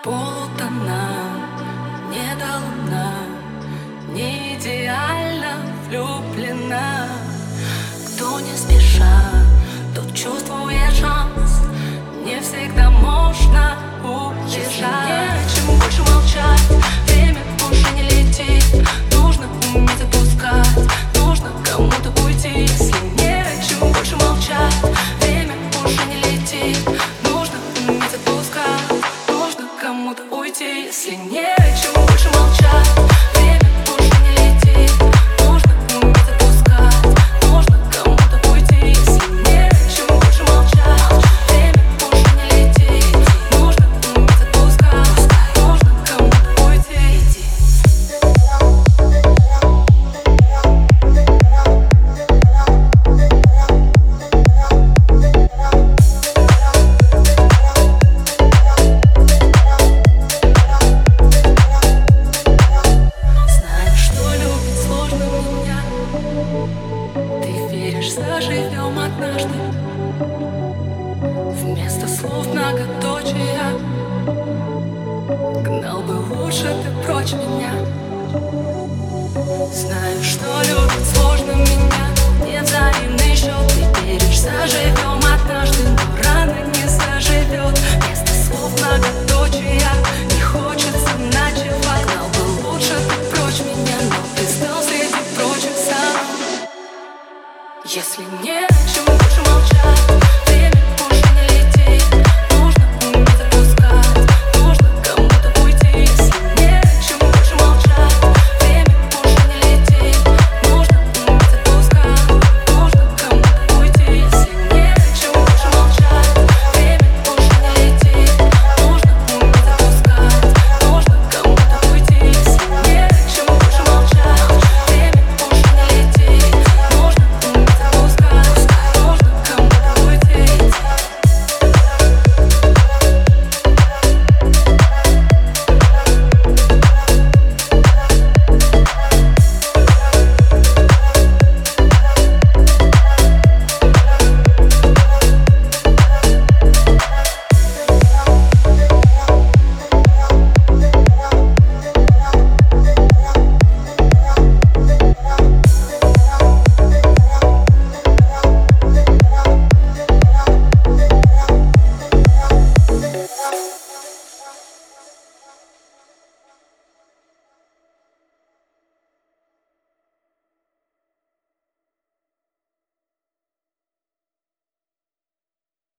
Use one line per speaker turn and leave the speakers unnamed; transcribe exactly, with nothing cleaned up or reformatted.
полутона, не до луна, не идеально влюблена. Кто не спеша, тот чувствует шанс. Не всегда можно убежать. Чем больше молчать, время уже не летит. Нужно уметь отпускать, нужно кому-то уйти. Если нет, чем больше молчать, время уже не летит. Нужно уметь отпускать, нужно кому-то уйти. Если нет, чем больше молчать, время уже не летит. Нужно уметь отпускать, нужно кому-то уйти. Если нет, чем больше молчать, время уже не летит. Нужно уметь отпускать, нужно кому-то уйти. Заживем однажды. Вместо слов многоточия гнал бы лучше ты прочь меня. Знаю, что любить сложно меня, не взаимный счет. Ты веришь, заживем однажды, но рано не заживет.